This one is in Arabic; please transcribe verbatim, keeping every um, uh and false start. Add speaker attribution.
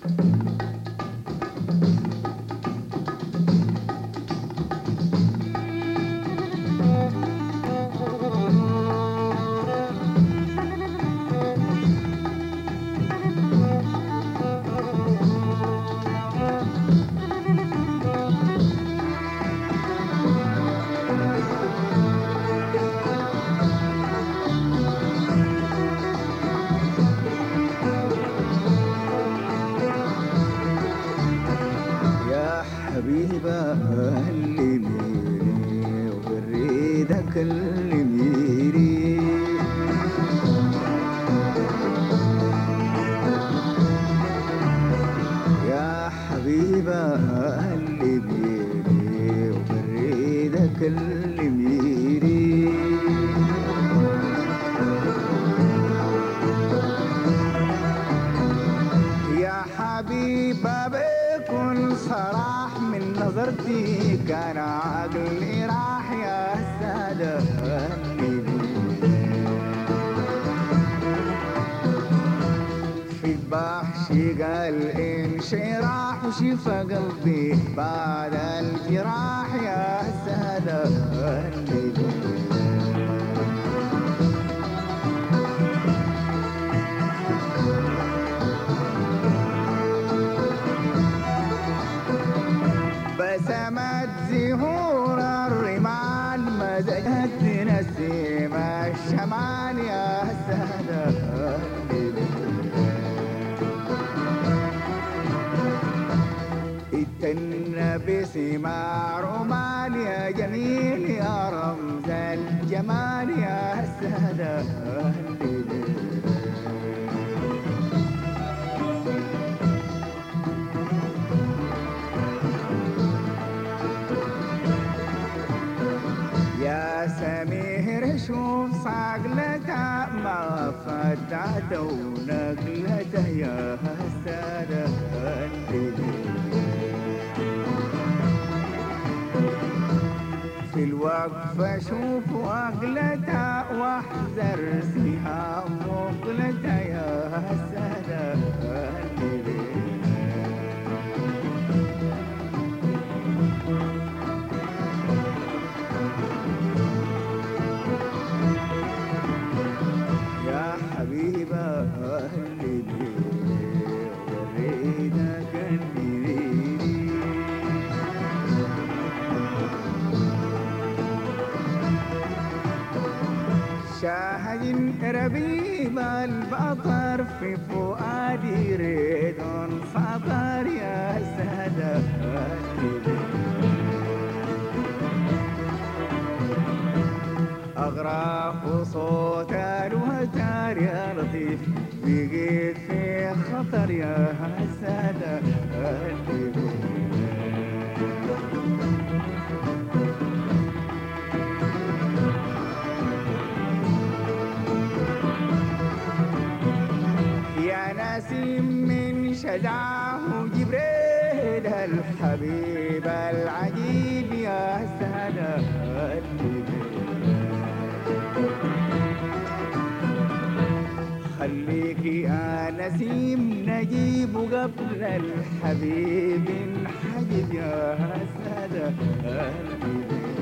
Speaker 1: حبيبة كلميني وبالريدة كلميني يا حبيبة كلميني وبالريدة كلميني يا حبيبة بكل صراح من نظرتي كان عقلي راح يا سادة في بحشي قال انشراح وشفى قلبي بعد الجراح يا سادة بسمت زهور الرمال مزجت نسيم الشمال يا سادة اتن بسمار رمال يا جميل يا رمز الجمال يا سادة يا سمير شوف صقلته ما فتحته ونقلته يا سادة في الوقفة شوف وقلته واحذر سهام مقلته يا سادة حبيبة قلبي ورينا كنيني شاهد ربيب البطر في فؤادي ريد سطر يا سادة أغرق صوت الوتر يا لطيف بقيت في خطر يا سادة يا نسيم من شجاعه جبريل الحبيب العجيب يا سادة خليكي يا نسيم نجيب قبل الحبيب حجب يا سادة